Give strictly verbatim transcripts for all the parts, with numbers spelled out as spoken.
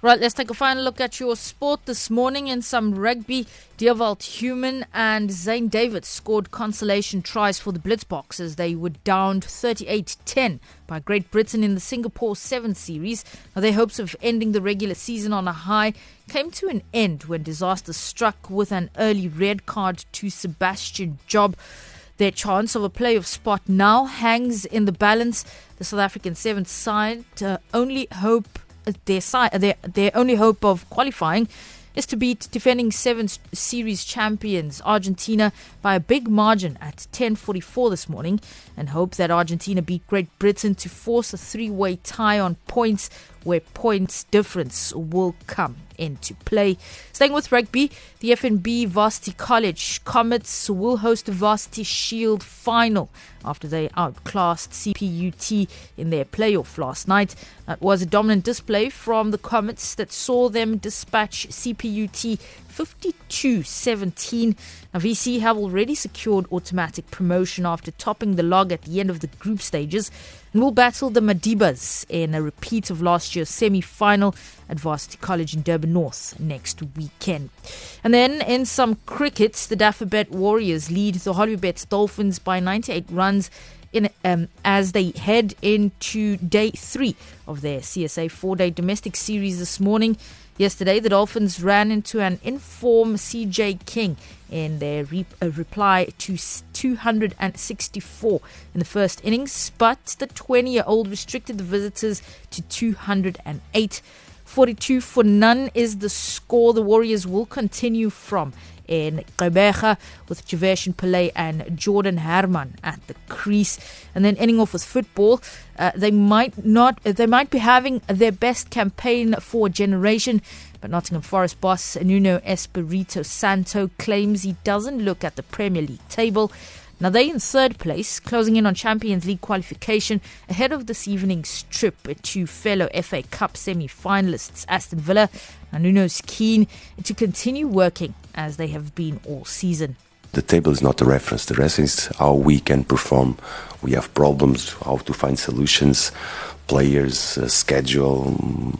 Right, let's take a final look at your sport this morning in some rugby. Dewald Human and Zane David scored consolation tries for the Blitzboks as they were downed thirty-eight ten by Great Britain in the Singapore Sevens series. Now, their hopes of ending the regular season on a high came to an end when disaster struck with an early red card to Sebastian Job. Their chance of a playoff spot now hangs in the balance. The South African Sevens side uh, only hope Their, side, their, their only hope of qualifying is to beat defending Sevens series champions Argentina by a big margin at ten forty-four this morning, and hope that Argentina beat Great Britain to force a three-way tie on points, where points difference will come into play. Staying with rugby, the F N B Varsity College Comets will host the Varsity Shield final after they outclassed C P U T in their playoff last night. That was a dominant display from the Comets that saw them dispatch C P U T fifty-two seventeen. Now, V C have already secured automatic promotion after topping the log at the end of the group stages and will battle the Madibas in a repeat of last year's semi-final at Varsity College in Durban North next weekend. And then in some cricket, the Dafabet Warriors lead the Hollywood Dolphins by ninety-eight runs in um, as they head into day three of their C S A four-day domestic series this morning. Yesterday, the Dolphins ran into an informed C J King in their re- uh, reply to two hundred sixty-four in the first innings, but the twenty-year-old restricted the visitors to two hundred eight. forty-two for none is the score the Warriors will continue from in Gqeberha with Javesh Pillay and Jordan Herman at the crease. And then ending off with football, uh, they might not, they might be having their best campaign for a generation, but Nottingham Forest boss Nuno Espirito Santo claims he doesn't look at the Premier League table. Now, they're in third place, closing in on Champions League qualification ahead of this evening's trip to fellow F A Cup semi-finalists Aston Villa. Now, Nuno's keen to continue working as they have been all season. The table is not the reference. The reference is how we can perform. We have problems, how to find solutions, players, uh, schedule,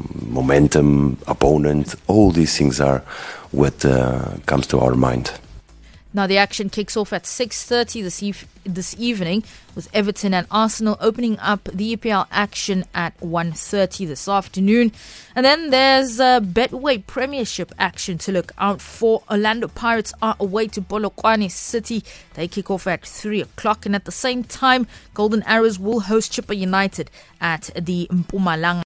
momentum, opponent. All these things are what uh, comes to our mind. Now, the action kicks off at six thirty this, eve- this evening with Everton and Arsenal opening up the E P L action at one thirty this afternoon. And then there's a Betway Premiership action to look out for. Orlando Pirates are away to Polokwane City. They kick off at three o'clock. And at the same time, Golden Arrows will host Chippa United at the Mpumalanga